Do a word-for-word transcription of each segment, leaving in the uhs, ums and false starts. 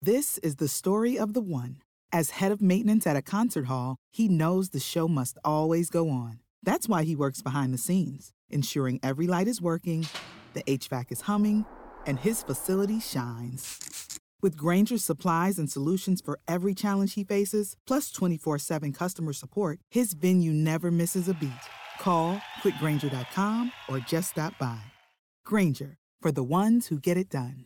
This is the story of the one. As head of maintenance at a concert hall, he knows the show must always go on. That's why he works behind the scenes, ensuring every light is working, the H V A C is humming, and his facility shines. With Grainger's supplies and solutions for every challenge he faces, plus twenty-four seven customer support, his venue never misses a beat. Call quick grainger dot com or just stop by. Grainger, for the ones who get it done.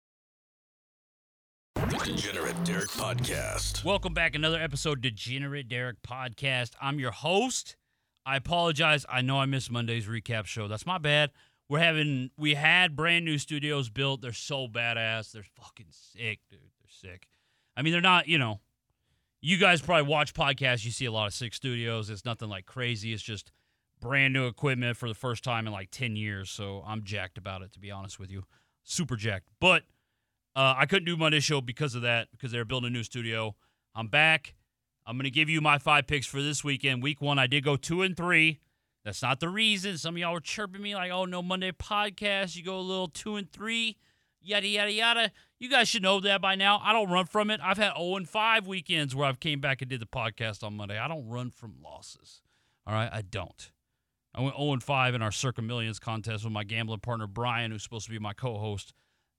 The Degenerate Derek Podcast. Welcome back. Another episode of Degenerate Derek Podcast. I'm your host. I apologize. I know I missed Monday's recap show. That's my bad. We're having, we had brand new studios built. They're so badass. They're fucking sick, dude. They're sick. I mean, they're not, you know, you guys probably watch podcasts. You see a lot of sick studios. It's nothing like crazy. It's just brand new equipment for the first time in like ten years. So I'm jacked about it, to be honest with you. Super jacked. But uh, I couldn't do Monday's show because of that, because they're building a new studio. I'm back. I'm going to give you my five picks for this weekend. Week one, I did go two and three. That's not the reason. Some of y'all were chirping me like, oh, no Monday podcast. You go a little two and three, yada, yada, yada. You guys should know that by now. I don't run from it. I've had oh and five weekends where I've came back and did the podcast on Monday. I don't run from losses. All right? I don't. I went oh and five in our Circa Millions contest with my gambling partner, Brian, who's supposed to be my co-host.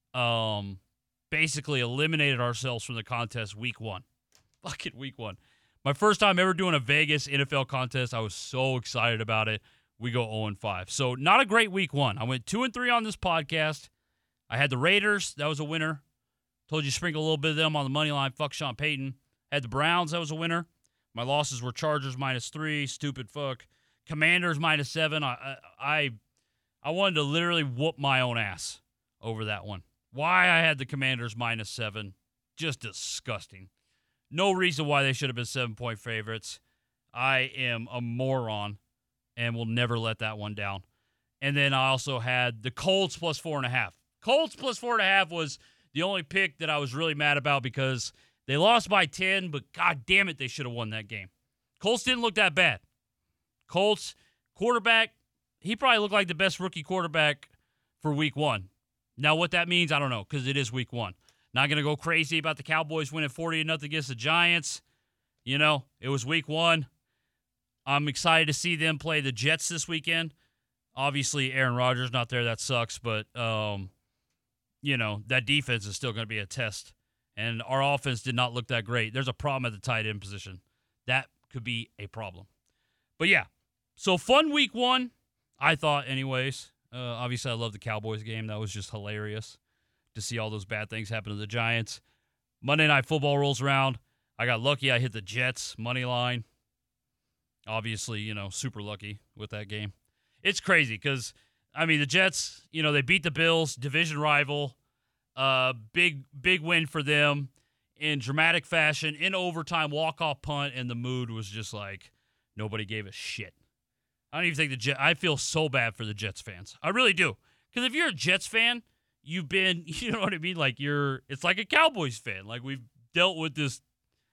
Um, basically eliminated ourselves from the contest week one. Fucking week one. My first time ever doing a Vegas N F L contest. I was so excited about it. We go oh and five. So not a great week one. I went two and three on this podcast. I had the Raiders. That was a winner. Told you sprinkle a little bit of them on the money line. Fuck Sean Payton. Had the Browns. That was a winner. My losses were Chargers minus three. Stupid fuck. Commanders minus seven. I, I, I wanted to literally whoop my own ass over that one. Why I had the Commanders minus seven. Just disgusting. No reason why they should have been seven-point favorites. I am a moron and will never let that one down. And then I also had the Colts plus four and a half. Colts plus four and a half was the only pick that I was really mad about because they lost by ten, but god damn it, they should have won that game. Colts didn't look that bad. Colts quarterback, he probably looked like the best rookie quarterback for week one. Now what that means, I don't know, because it is week one. Not going to go crazy about the Cowboys winning forty to nothing against the Giants. You know, it was week one. I'm excited to see them play the Jets this weekend. Obviously, Aaron Rodgers not there. That sucks. But, um, you know, that defense is still going to be a test. And our offense did not look that great. There's a problem at the tight end position. That could be a problem. But, yeah, so fun week one, I thought anyways. Uh, obviously, I love the Cowboys game. That was just hilarious to see all those bad things happen to the Giants. Monday Night Football rolls around. I got lucky. I hit the Jets money line. Obviously, you know, super lucky with that game. It's crazy because, I mean, the Jets, you know, they beat the Bills, division rival. Uh, big, big win for them in dramatic fashion, in overtime, walk-off punt, and the mood was just like nobody gave a shit. I don't even think the Jets, I feel so bad for the Jets fans. I really do. Because if you're a Jets fan, you've been, you know what I mean? Like you're, it's like a Cowboys fan. Like we've dealt with this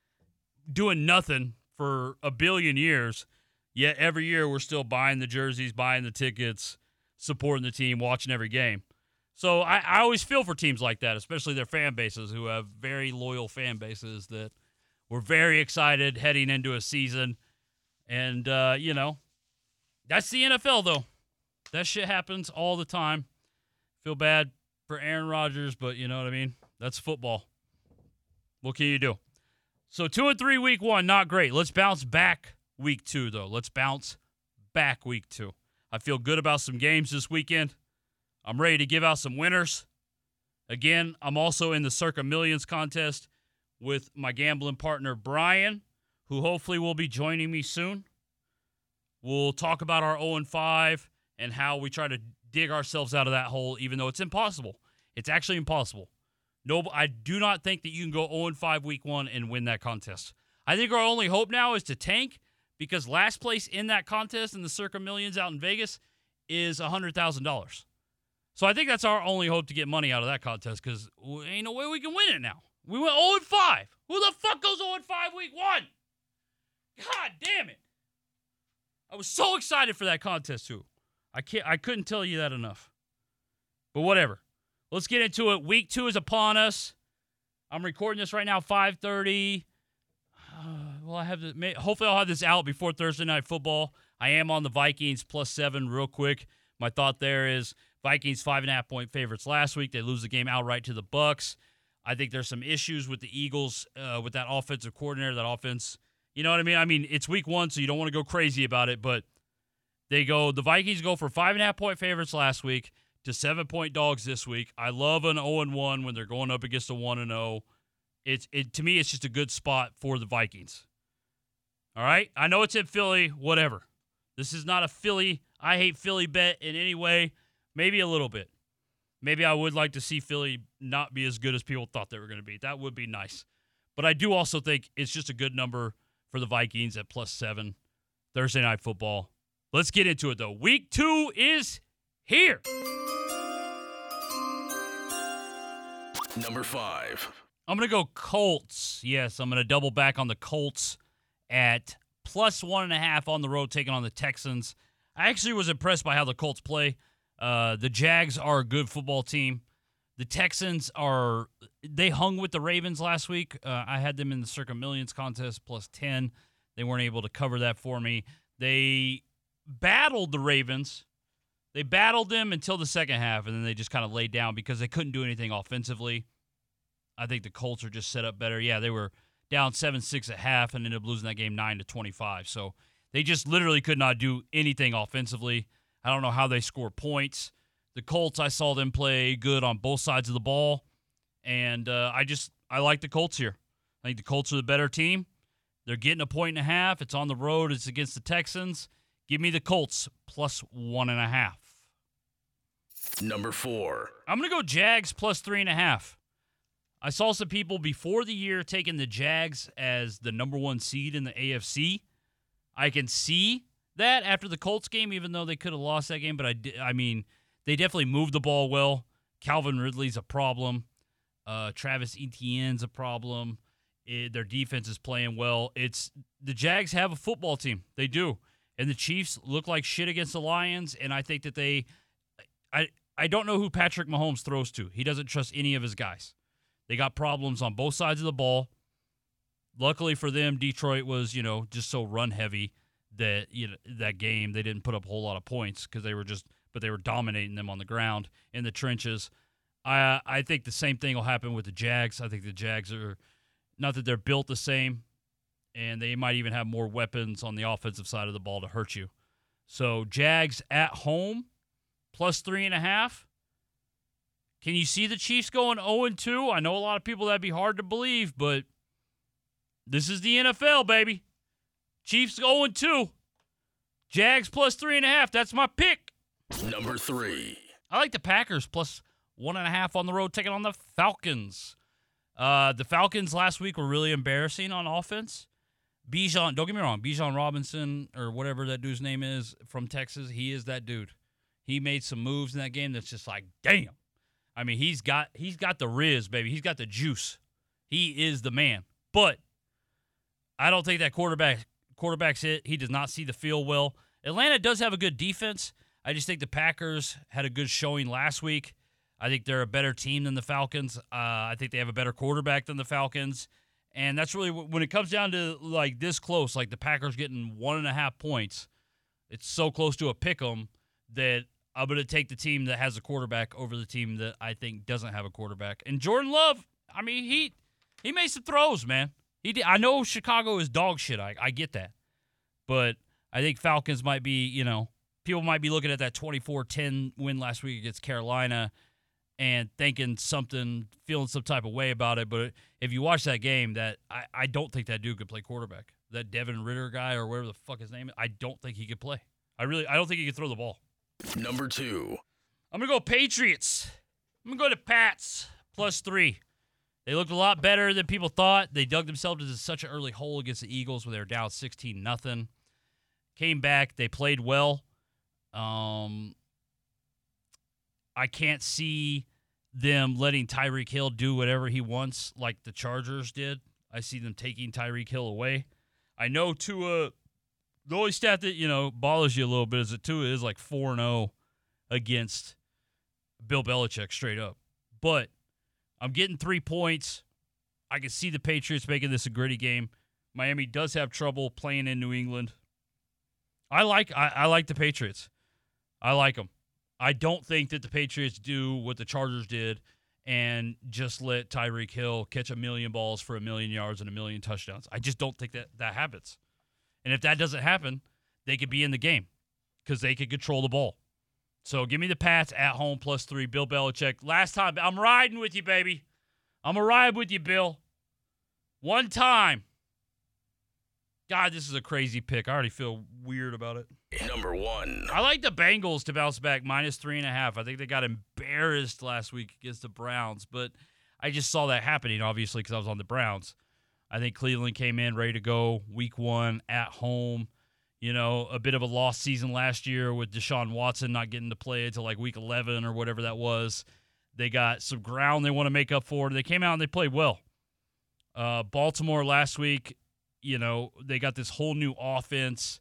doing nothing for a billion years, yet every year we're still buying the jerseys, buying the tickets, supporting the team, watching every game. So I, I always feel for teams like that, especially their fan bases who have very loyal fan bases that were very excited heading into a season. And, uh, you know, that's the N F L, though. That shit happens all the time. Feel bad for Aaron Rodgers, but you know what I mean? That's football. What can you do? So two and three week one, not great. Let's bounce back week two, though. Let's bounce back week two. I feel good about some games this weekend. I'm ready to give out some winners. Again, I'm also in the Circa Millions contest with my gambling partner, Brian, who hopefully will be joining me soon. We'll talk about our oh and five and how we try to dig ourselves out of that hole, even though it's impossible. It's actually impossible. No, I do not think that you can go oh and five week one and win that contest. I think our only hope now is to tank because last place in that contest in the Circa Millions out in Vegas is one hundred thousand dollars. So I think that's our only hope to get money out of that contest because ain't no way we can win it now. We went oh and five. Who the fuck goes oh and five week one? God damn it. I was so excited for that contest too. I can't I couldn't tell you that enough. But whatever. Let's get into it. Week two is upon us. I'm recording this right now, five thirty. Uh, well, I have the, hopefully I'll have this out before Thursday Night Football. I am on the Vikings plus seven real quick. My thought there is Vikings five and a half point favorites last week. They lose the game outright to the Bucs. I think there's some issues with the Eagles uh, with that offensive coordinator, that offense. You know what I mean? I mean, it's week one, so you don't want to go crazy about it, but they go, the Vikings go for five and a half point favorites last week to seven point dogs this week. I love an oh and one when they're going up against a one and oh. It's it to me, it's just a good spot for the Vikings. All right? I know it's in Philly, whatever. This is not a Philly, I hate Philly bet in any way. Maybe a little bit. Maybe I would like to see Philly not be as good as people thought they were going to be. That would be nice. But I do also think it's just a good number for the Vikings at plus seven. Thursday Night Football. Let's get into it, though. Week two is here. Number five. I'm going to go Colts. Yes, I'm going to double back on the Colts at plus one and a half on the road, taking on the Texans. I actually was impressed by how the Colts play. Uh, the Jags are a good football team. The Texans are, they hung with the Ravens last week. Uh, I had them in the Circa Millions contest plus ten. They weren't able to cover that for me. They battled the Ravens. They battled them until the second half, and then they just kind of laid down because they couldn't do anything offensively. I think the Colts are just set up better. Yeah, they were down seven six at half and ended up losing that game nine to twenty-five. So they just literally could not do anything offensively. I don't know how they score points. The Colts, I saw them play good on both sides of the ball, and uh, I just I like the Colts here. I think the Colts are the better team. They're getting a point and a half. It's on the road. It's against the Texans. Give me the Colts plus one and a half. Number four. I'm going to go Jags plus three and a half. I saw some people before the year taking the Jags as the number one seed in the A F C. I can see that after the Colts game, even though they could have lost that game. But I, I mean, they definitely moved the ball well. Calvin Ridley's a problem. Uh, Travis Etienne's a problem. It, their defense is playing well. It's the Jags have a football team. They do. And the Chiefs look like shit against the Lions. And I think that they I, – I don't know who Patrick Mahomes throws to. He doesn't trust any of his guys. They got problems on both sides of the ball. Luckily for them, Detroit was, you know, just so run heavy that you know that game they didn't put up a whole lot of points because they were just, but they were dominating them on the ground in the trenches. I I think the same thing will happen with the Jags. I think the Jags are not that they're built the same, and they might even have more weapons on the offensive side of the ball to hurt you. So Jags at home plus three and a half. Can you see the Chiefs going oh and two? I know a lot of people that'd be hard to believe, but this is the N F L, baby. Chiefs oh and two. Jags plus three and a half. That's my pick. Number three. I like the Packers plus one and a half on the road, taking on the Falcons. Uh, the Falcons last week were really embarrassing on offense. Bijan, don't get me wrong, Bijan Robinson or whatever that dude's name is from Texas, he is that dude. He made some moves in that game that's just like, damn. I mean, he's got he's got the riz, baby. He's got the juice. He is the man. But I don't think that quarterback quarterback's it. He does not see the field well. Atlanta does have a good defense. I just think the Packers had a good showing last week. I think they're a better team than the Falcons. Uh, I think they have a better quarterback than the Falcons. And that's really, when it comes down to like this close, like the Packers getting one and a half points, it's so close to a pick 'em that I'm going to take the team that has a quarterback over the team that I think doesn't have a quarterback. And Jordan Love, I mean, he he made some throws, man. He did. I know Chicago is dog shit. I, I get that. But I think Falcons might be, you know, people might be looking at that twenty-four ten win last week against Carolina and thinking something, feeling some type of way about it. But if you watch that game, that I, I don't think that dude could play quarterback. That Devin Ritter guy or whatever the fuck his name is, I don't think he could play. I really, I don't think he could throw the ball. Number two. I'm going to go Patriots. I'm going to go to Pats plus three. They looked a lot better than people thought. They dug themselves into such an early hole against the Eagles where they were down sixteen nothing. Came back. They played well. Um, I can't see them letting Tyreek Hill do whatever he wants like the Chargers did. I see them taking Tyreek Hill away. I know Tua, the only stat that, you know, bothers you a little bit is that Tua is like four and oh against Bill Belichick straight up. But I'm getting three points. I can see the Patriots making this a gritty game. Miami does have trouble playing in New England. I like I, I like the Patriots. I like them. I don't think that the Patriots do what the Chargers did and just let Tyreek Hill catch a million balls for a million yards and a million touchdowns. I just don't think that that happens. And if that doesn't happen, they could be in the game because they could control the ball. So give me the Pats at home plus three. Bill Belichick. Last time, I'm riding with you, baby. I'm going to ride with you, Bill. One time. God, this is a crazy pick. I already feel weird about it. Number one. I like the Bengals to bounce back minus three and a half. I think they got embarrassed last week against the Browns, but I just saw that happening, obviously, because I was on the Browns. I think Cleveland came in ready to go week one at home. You know, a bit of a lost season last year with Deshaun Watson not getting to play until like week eleven or whatever that was. They got some ground they want to make up for. They came out and they played well. Uh, Baltimore last week, you know, they got this whole new offense,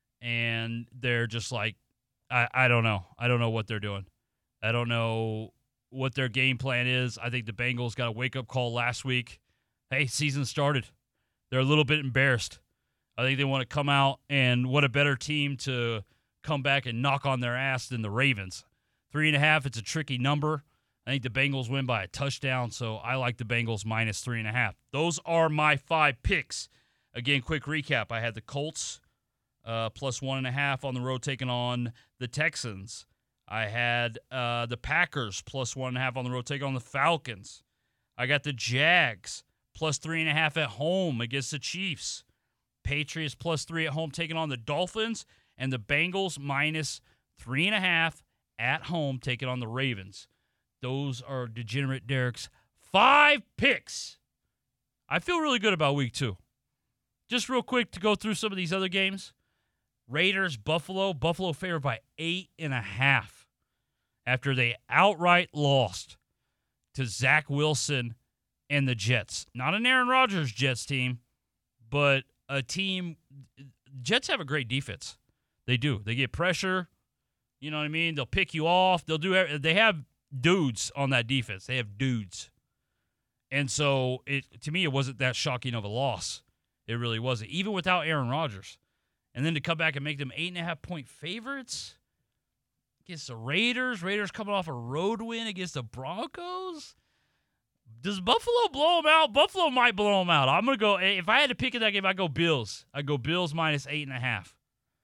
and they're just like, I, I don't know. I don't know what they're doing. I don't know what their game plan is. I think the Bengals got a wake-up call last week. Hey, season started. They're a little bit embarrassed. I think they want to come out, and what a better team to come back and knock on their ass than the Ravens. Three and a half, it's a tricky number. I think the Bengals win by a touchdown, so I like the Bengals minus three and a half. Those are my five picks. Again, quick recap. I had the Colts uh, plus one and a half on the road taking on the Texans. I had uh, the Packers plus one and a half on the road taking on the Falcons. I got the Jags plus three and a half at home against the Chiefs. Patriots plus three at home taking on the Dolphins. And the Bengals minus three and a half at home taking on the Ravens. Those are Degenerate Derek's five picks. I feel really good about week two. Just real quick to go through some of these other games. Raiders, Buffalo. Buffalo favored by eight and a half after they outright lost to Zach Wilson and the Jets. Not an Aaron Rodgers Jets team, but a team. Jets have a great defense. They do. They get pressure. You know what I mean? They'll pick you off. They'll do. They have dudes on that defense. They have dudes. And so, it to me, it wasn't that shocking of a loss. It really wasn't, even without Aaron Rodgers. And then to come back and make them eight and a half point favorites against the Raiders. Raiders coming off a road win against the Broncos. Does Buffalo blow them out? Buffalo might blow them out. I'm going to go, if I had to pick in that game, I'd go Bills. I'd go Bills minus eight and a half.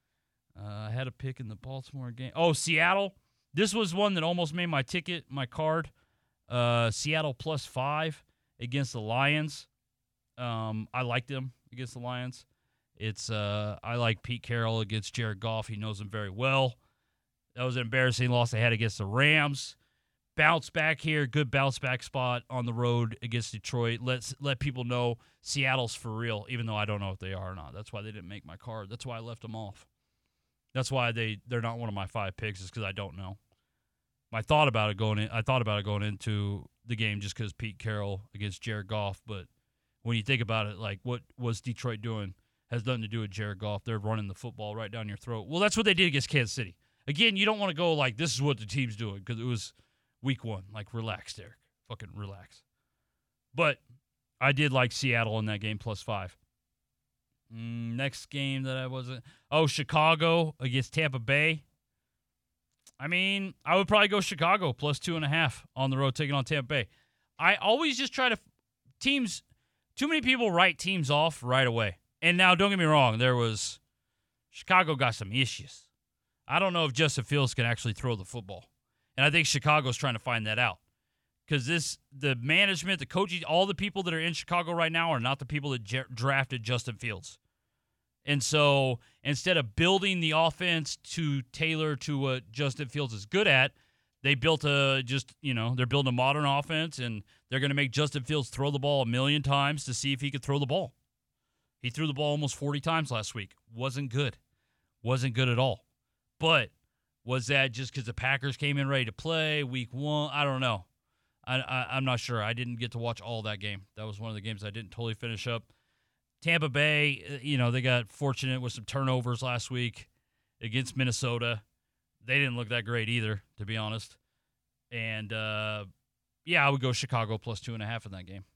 Uh, I had a pick in the Baltimore game. Oh, Seattle. This was one that almost made my ticket, my card. Uh, Seattle plus five against the Lions. Um, I like them against the Lions. It's uh, I like Pete Carroll against Jared Goff. He knows them very well. That was an embarrassing loss they had against the Rams. Bounce back here, good bounce back spot on the road against Detroit. Let's let people know Seattle's for real, even though I don't know if they are or not. That's why they didn't make my card. That's why I left them off. That's why they they're not one of my five picks, is because I don't know. I thought about it going in. I thought about it going into the game just because Pete Carroll against Jared Goff, but when you think about it, like, what was Detroit doing has nothing to do with Jared Goff. They're running the football right down your throat. Well, that's what they did against Kansas City. Again, you don't want to go like, this is what the team's doing, because it was week one. Like, relax, Derek. Fucking relax. But I did like Seattle in that game, plus five. Mm, next game that I wasn't. Oh, Chicago against Tampa Bay. I mean, I would probably go Chicago plus two and a half on the road taking on Tampa Bay. I always just try to teams. Too many people write teams off right away. And now, don't get me wrong, there was Chicago got some issues. I don't know if Justin Fields can actually throw the football, and I think Chicago's trying to find that out, because this the management, the coaches, all the people that are in Chicago right now are not the people that j- drafted Justin Fields. And so instead of building the offense to tailor to what Justin Fields is good at, they built a just, you know, they're building a modern offense, and they're going to make Justin Fields throw the ball a million times to see if he could throw the ball. He threw the ball almost forty times last week. Wasn't good. Wasn't good at all. But was that just because the Packers came in ready to play week one? I don't know. I, I, I'm not sure. I didn't get to watch all that game. That was one of the games I didn't totally finish up. Tampa Bay, you know, they got fortunate with some turnovers last week against Minnesota. They didn't look that great either, to be honest. And, uh, yeah, I would go Chicago plus two and a half in that game.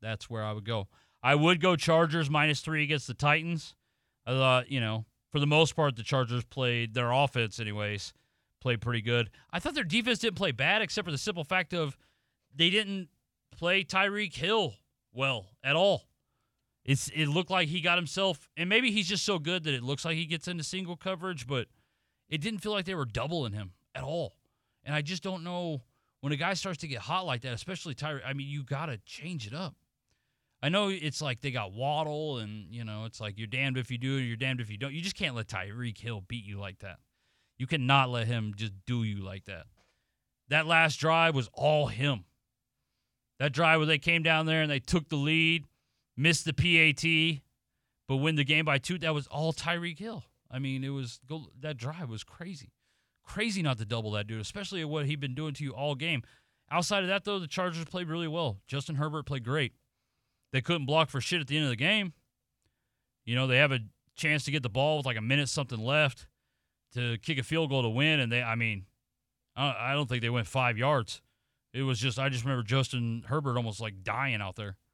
That's where I would go. I would go Chargers minus three against the Titans. I thought, you know, for the most part, the Chargers played, their offense anyways, played pretty good. I thought their defense didn't play bad, except for the simple fact of they didn't play Tyreek Hill well at all. It's It looked like he got himself, and maybe he's just so good that it looks like he gets into single coverage, but it didn't feel like they were doubling him at all. And I just don't know, when a guy starts to get hot like that, especially Tyreek, I mean, you got to change it up. I know it's like they got Waddle, and, you know, it's like you're damned if you do it, you're damned if you don't. You just can't let Tyreek Hill beat you like that. You cannot let him just do you like that. That last drive was all him. That drive where they came down there and they took the lead, missed the P A T, but win the game by two, that was all Tyreek Hill. I mean, it was that drive was crazy. Crazy not to double that dude, especially at what he'd been doing to you all game. Outside of that, though, the Chargers played really well. Justin Herbert played great. They couldn't block for shit at the end of the game. You know, they have a chance to get the ball with like a minute something left to kick a field goal to win, and they, I mean, I don't think they went five yards. It was just, I just remember Justin Herbert almost like dying out there.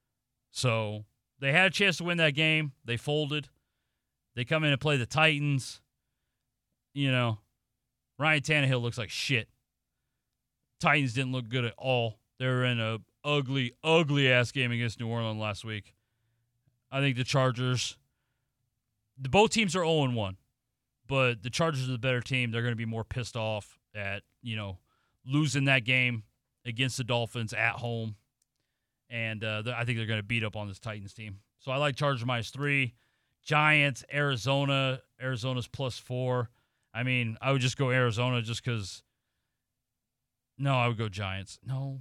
So they had a chance to win that game. They folded. They come in and play the Titans. You know, Ryan Tannehill looks like shit. Titans didn't look good at all. They were in a ugly, ugly-ass game against New Orleans last week. I think the Chargers, the both teams are oh and one, but the Chargers are the better team. They're going to be more pissed off at, you know, losing that game against the Dolphins at home. And uh, I think they're going to beat up on this Titans team. So I like Chargers minus three. Giants, Arizona. Arizona's plus four. I mean, I would just go Arizona just because. No, I would go Giants. No.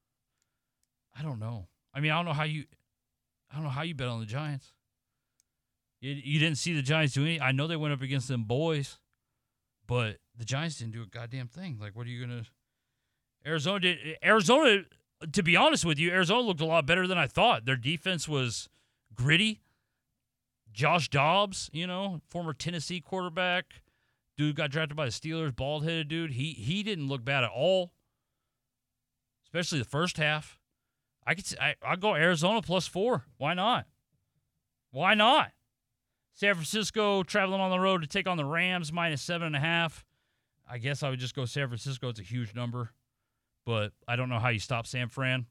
I don't know. I mean, I don't know how you I don't know how you bet on the Giants. You, you didn't see the Giants do anything. I know they went up against them boys, but the Giants didn't do a goddamn thing. Like, what are you going to Arizona did Arizona, to be honest with you, Arizona looked a lot better than I thought. Their defense was gritty. Josh Dobbs, you know, former Tennessee quarterback, dude got drafted by the Steelers, bald-headed dude. He he didn't look bad at all, especially the first half. I could I I'll go Arizona plus four. Why not? Why not? San Francisco traveling on the road to take on the Rams minus seven and a half. I guess I would just go San Francisco. It's a huge number, but I don't know how you stop San Fran.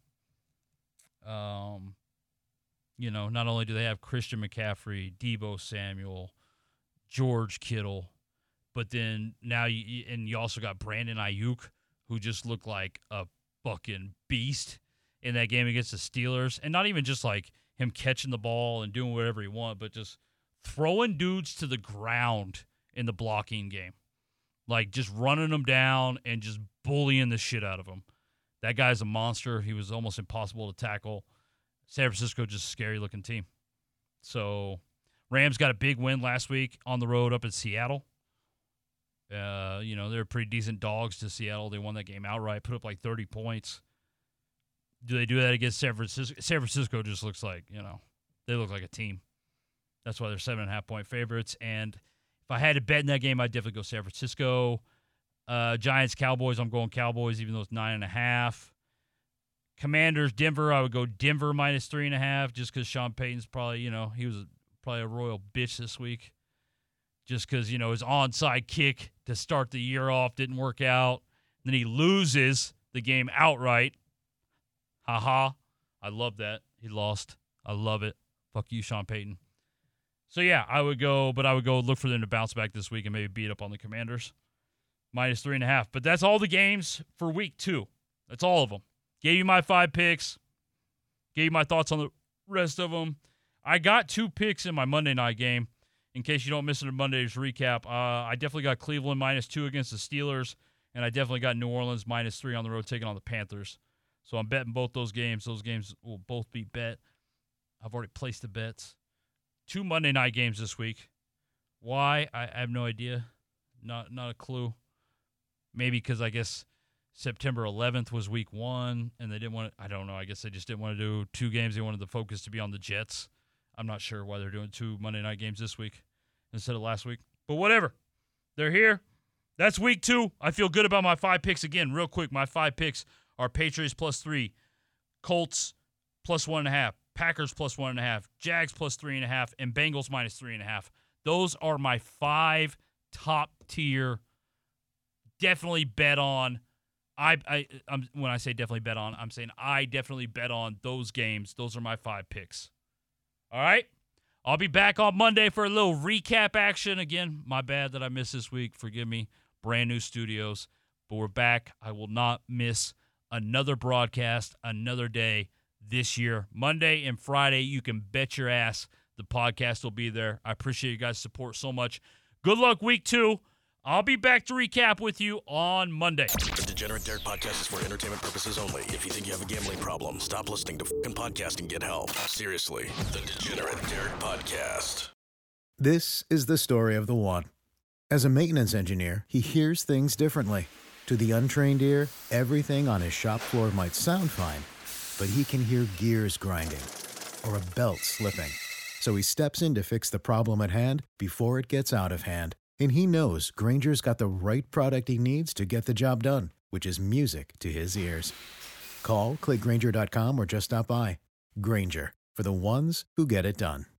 Um, you know, not only do they have Christian McCaffrey, Deebo Samuel, George Kittle, but then now you and you also got Brandon Ayuk, who just looked like a fucking beast in that game against the Steelers. And not even just like him catching the ball and doing whatever he wants, but just throwing dudes to the ground in the blocking game. Like just running them down and just bullying the shit out of them. That guy's a monster. He was almost impossible to tackle. San Francisco, just a scary-looking team. So Rams got a big win last week on the road up in Seattle. Uh, you know, they're pretty decent dogs to Seattle. They won that game outright, put up like thirty points. Do they do that against San Francisco? San Francisco just looks like, you know, they look like a team. That's why they're seven and a half point favorites. And if I had to bet in that game, I'd definitely go San Francisco. Uh, Giants, Cowboys, I'm going Cowboys, even though it's nine and a half. Commanders, Denver, I would go Denver minus three and a half, just because Sean Payton's probably, you know, he was probably a royal bitch this week. Just because, you know, his onside kick to start the year off didn't work out. Then he loses the game outright. Ha-ha. I love that. He lost. I love it. Fuck you, Sean Payton. So, yeah, I would go, but I would go look for them to bounce back this week and maybe beat up on the Commanders. Minus three and a half. But that's all the games for week two. That's all of them. Gave you my five picks. Gave you my thoughts on the rest of them. I got two picks in my Monday night game. In case you don't miss it in Monday's recap, uh, I definitely got Cleveland minus two against the Steelers, and I definitely got New Orleans minus three on the road taking on the Panthers. So I'm betting both those games. Those games will both be bet. I've already placed the bets. Two Monday night games this week. Why? I, I have no idea. Not not a clue. Maybe because I guess September eleventh was week one, and they didn't want to, I don't know. I guess they just didn't want to do two games. They wanted the focus to be on the Jets. I'm not sure why they're doing two Monday night games this week instead of last week. But whatever. They're here. That's week two. I feel good about my five picks. Again, real quick, my five picks are Patriots plus three, Colts plus one and a half, Packers plus one and a half, Jags plus three and a half, and Bengals minus three and a half. Those are my five top tier, definitely bet on. I, I, I'm, when I say definitely bet on, I'm saying I definitely bet on those games. Those are my five picks. All right? I'll be back on Monday for a little recap action. Again, my bad that I missed this week. Forgive me. Brand new studios. But we're back. I will not miss another broadcast, another day this year. Monday and Friday, you can bet your ass the podcast will be there. I appreciate you guys' support so much. Good luck week two. I'll be back to recap with you on Monday. The Degenerate Derek podcast is for entertainment purposes only. If you think you have a gambling problem, stop listening to fucking podcast and get help. Seriously, the Degenerate Derek podcast. This is the story of the one. As a maintenance engineer, he hears things differently. To the untrained ear, everything on his shop floor might sound fine, but he can hear gears grinding or a belt slipping. So he steps in to fix the problem at hand before it gets out of hand. And he knows Grainger's got the right product he needs to get the job done, which is music to his ears. Call, click Grainger dot com, or just stop by. Grainger, for the ones who get it done.